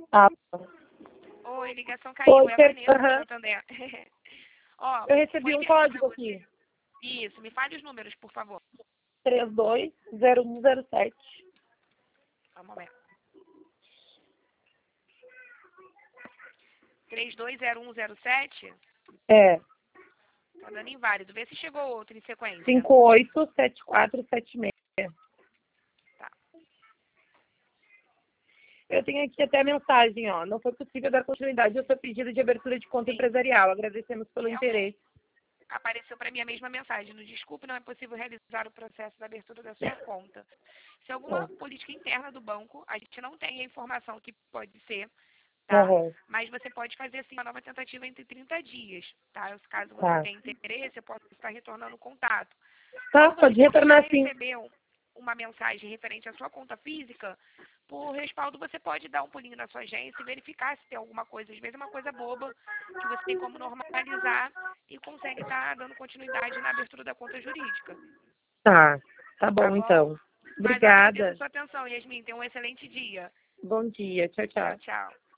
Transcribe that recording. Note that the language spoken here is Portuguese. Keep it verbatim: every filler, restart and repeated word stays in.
Ah, Oi, ligação caiu, Oi, é a Fer- Vanessa do aham. Santander. Ó, eu recebi foi um ver- código aqui. Isso, me fale os números, por favor. três dois zero um zero sete. Só um momento. três dois zero um zero sete? É, Tá dando inválido. Vê se chegou outro em sequência. cinco oito sete quatro sete seis. Tá. Eu tenho aqui até a mensagem, ó. Não foi possível dar continuidade ao seu pedido de abertura de conta Sim. empresarial. Agradecemos pelo Realmente. interesse. Apareceu para mim a mesma mensagem. No desculpe, não é possível realizar o processo da abertura da sua conta. Se alguma política interna do banco, a gente não tem a informação que pode ser, tá? Uhum. Mas você pode fazer, assim, uma nova tentativa entre trinta dias, tá? Caso você Tá. tenha interesse, eu posso estar retornando o contato. Tá, Quando você pode retornar sim. receber um- uma mensagem referente à sua conta física, por respaldo, você pode dar um pulinho na sua agência e verificar se tem alguma coisa. Às vezes é uma coisa boba que você tem como normalizar e consegue estar dando continuidade na abertura da conta jurídica. Tá. Tá Tá bom, bom? então. Mas eu agradeço a Obrigada. sua atenção, Yasmin. Tenha um excelente dia. Bom dia. Tchau, tchau. Tchau, tchau.